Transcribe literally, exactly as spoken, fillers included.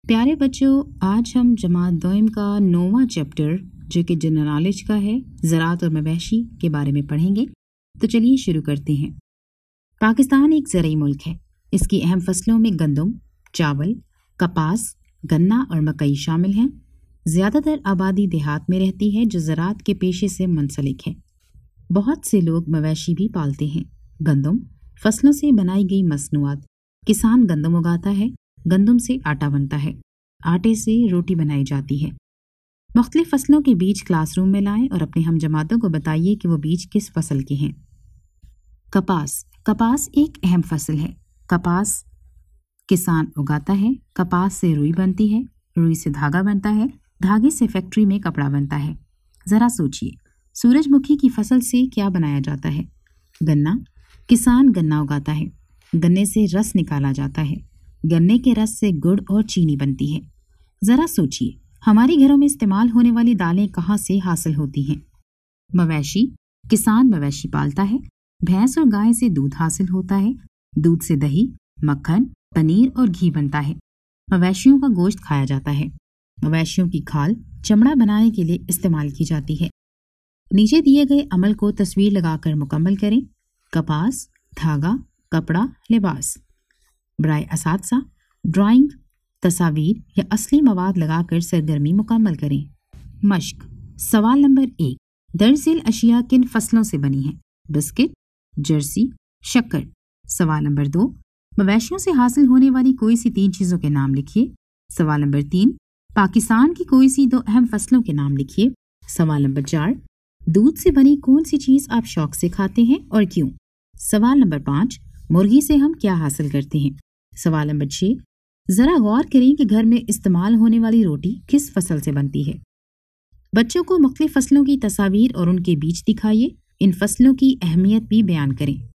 پیارے بچوں، آج ہم جماعت دوئم کا نواں چیپٹر جو کہ جنرل نالج کا ہے، زراعت اور مویشی کے بارے میں پڑھیں گے۔ تو چلیے شروع کرتے ہیں۔ پاکستان ایک زرعی ملک ہے۔ اس کی اہم فصلوں میں گندم، چاول، کپاس، گنا اور مکئی شامل ہیں۔ زیادہ تر آبادی دیہات میں رہتی ہے جو زراعت کے پیشے سے منسلک ہے۔ بہت سے لوگ مویشی بھی پالتے ہیں۔ گندم فصلوں سے بنائی گئی مصنوعات۔ کسان گندم اگاتا ہے۔ گندم سے آٹا بنتا ہے۔ آٹے سے روٹی بنائی جاتی ہے۔ مختلف فصلوں کے بیج کلاس روم میں لائیں اور اپنے ہم جماعتوں کو بتائیے کہ وہ بیج کس فصل کے ہیں۔ کپاس کپاس ایک اہم فصل ہے۔ کپاس کسان اگاتا ہے۔ کپاس سے روئی بنتی ہے۔ روئی سے دھاگا بنتا ہے۔ دھاگے سے فیکٹری میں کپڑا بنتا ہے۔ ذرا سوچئے، سورج مکھی کی فصل سے کیا بنایا جاتا ہے؟ گنا کسان گنا اگاتا ہے۔ گنے سے رس نکالا جاتا ہے۔ گنے کے رس سے گڑ اور چینی بنتی ہے۔ ذرا سوچئے، ہمارے گھروں میں استعمال ہونے والی دالیں کہاں سے حاصل ہوتی ہیں؟ مویشی کسان مویشی پالتا ہے۔ بھینس اور گائے سے دودھ حاصل ہوتا ہے۔ دودھ سے دہی، مکھن، پنیر اور گھی بنتا ہے۔ مویشیوں کا گوشت کھایا جاتا ہے۔ مویشیوں کی کھال چمڑا بنانے کے لیے استعمال کی جاتی ہے۔ نیچے دیے گئے عمل کو تصویر لگا کر مکمل کریں۔ کپاس، دھاگا، کپڑا، لباس۔ برائے اساتذہ، ڈرائنگ، تصاویر یا اصلی مواد لگا کر سرگرمی مکمل کریں۔ مشق سوال نمبر ایک، درج ذیل اشیاء کن فصلوں سے بنی ہیں؟ بسکٹ، جرسی، شکر۔ سوال نمبر دو، مویشیوں سے حاصل ہونے والی کوئی سی تین چیزوں کے نام لکھیے۔ سوال نمبر تین، پاکستان کی کوئی سی دو اہم فصلوں کے نام لکھیے۔ سوال نمبر چار، دودھ سے بنی کون سی چیز آپ شوق سے کھاتے ہیں اور کیوں؟ سوال نمبر پانچ، مرغی سے ہم کیا حاصل کرتے ہیں؟ سوال نمبر چھ، ذرا غور کریں کہ گھر میں استعمال ہونے والی روٹی کس فصل سے بنتی ہے؟ بچوں کو مختلف فصلوں کی تصاویر اور ان کے بیج دکھائیے۔ ان فصلوں کی اہمیت بھی بیان کریں۔